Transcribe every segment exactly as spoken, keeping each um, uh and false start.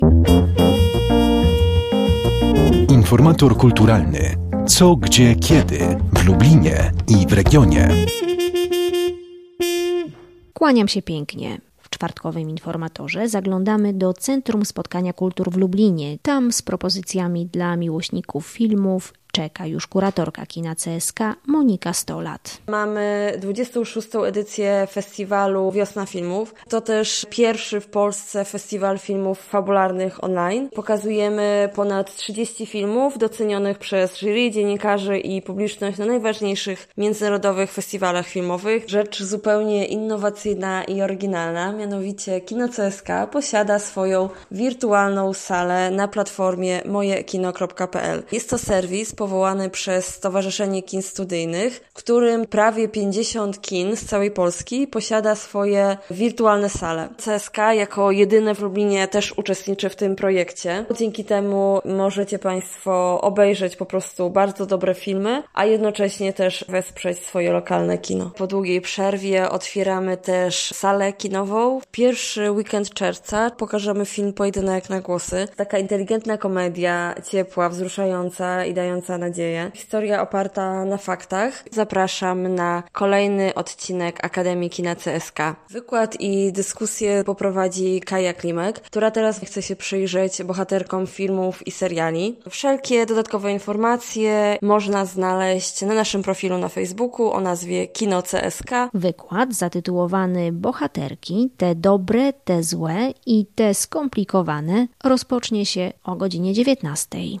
Informator kulturalny. Co, gdzie, kiedy w Lublinie i w regionie. Kłaniam się pięknie. W czwartkowym informatorze zaglądamy do Centrum Spotkania Kultur w Lublinie. Tam z propozycjami dla miłośników filmów czeka już kuratorka kina C S K Monika Stolat. Mamy dwudziestą szóstą edycję festiwalu Wiosna Filmów. To też pierwszy w Polsce festiwal filmów fabularnych online. Pokazujemy ponad trzydzieści filmów docenionych przez jury, dziennikarzy i publiczność na najważniejszych międzynarodowych festiwalach filmowych. Rzecz zupełnie innowacyjna i oryginalna, mianowicie Kino C S K posiada swoją wirtualną salę na platformie moje kino kropka p l. Jest to serwis powołany przez Stowarzyszenie Kin Studyjnych, w którym prawie pięćdziesiąt kin z całej Polski posiada swoje wirtualne sale. C S K jako jedyne w Lublinie też uczestniczy w tym projekcie. Dzięki temu możecie Państwo obejrzeć po prostu bardzo dobre filmy, a jednocześnie też wesprzeć swoje lokalne kino. Po długiej przerwie otwieramy też salę kinową. Pierwszy weekend czerwca pokażemy film Pojedynek na głosy. Taka inteligentna komedia, ciepła, wzruszająca i dająca nadzieję. Historia oparta na faktach. Zapraszam na kolejny odcinek Akademii Kina C S K. Wykład i dyskusję poprowadzi Kaja Klimek, która teraz chce się przyjrzeć bohaterkom filmów i seriali. Wszelkie dodatkowe informacje można znaleźć na naszym profilu na Facebooku o nazwie Kino C S K. Wykład zatytułowany Bohaterki, te dobre, te złe i te skomplikowane rozpocznie się o godzinie dziewiętnastej.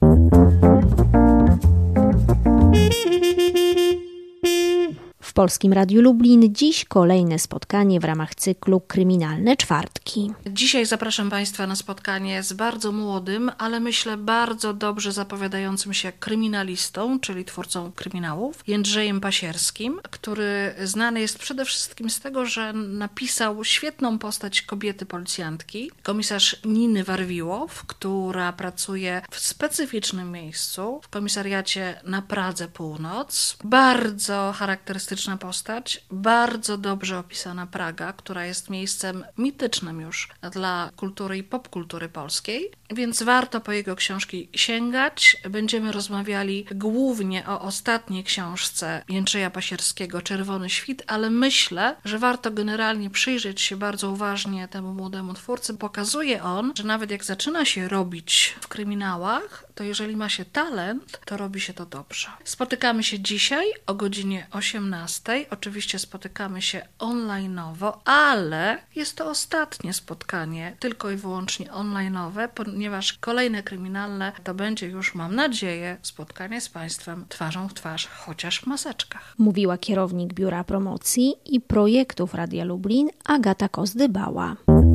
W Polskim Radiu Lublin dziś kolejne spotkanie w ramach cyklu Kryminalne Czwartki. Dzisiaj zapraszam Państwa na spotkanie z bardzo młodym, ale myślę bardzo dobrze zapowiadającym się kryminalistą, czyli twórcą kryminałów, Jędrzejem Pasierskim, który znany jest przede wszystkim z tego, że napisał świetną postać kobiety policjantki, komisarz Niny Warwiłow, która pracuje w specyficznym miejscu, w komisariacie na Pradze Północ. Bardzo charakterystyczna postać, bardzo dobrze opisana Praga, która jest miejscem mitycznym już dla kultury i popkultury polskiej, więc warto po jego książki sięgać. Będziemy rozmawiali głównie o ostatniej książce Jędrzeja Pasierskiego, Czerwony świt, ale myślę, że warto generalnie przyjrzeć się bardzo uważnie temu młodemu twórcy. Pokazuje on, że nawet jak zaczyna się robić w kryminałach, to jeżeli ma się talent, to robi się to dobrze. Spotykamy się dzisiaj o godzinie osiemnastej. Oczywiście spotykamy się online'owo, ale jest to ostatnie spotkanie, tylko i wyłącznie online'owe, ponieważ kolejne kryminalne to będzie już, mam nadzieję, spotkanie z Państwem twarzą w twarz, chociaż w maseczkach. Mówiła kierownik Biura Promocji i Projektów Radia Lublin Agata Kozdybała.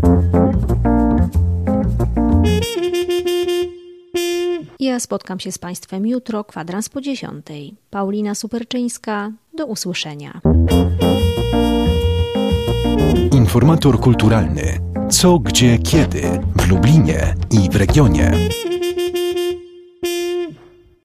Ja spotkam się z Państwem jutro, kwadrans po dziesiątej. Paulina Superczyńska, do usłyszenia. Informator kulturalny. Co, gdzie, kiedy w Lublinie i w regionie.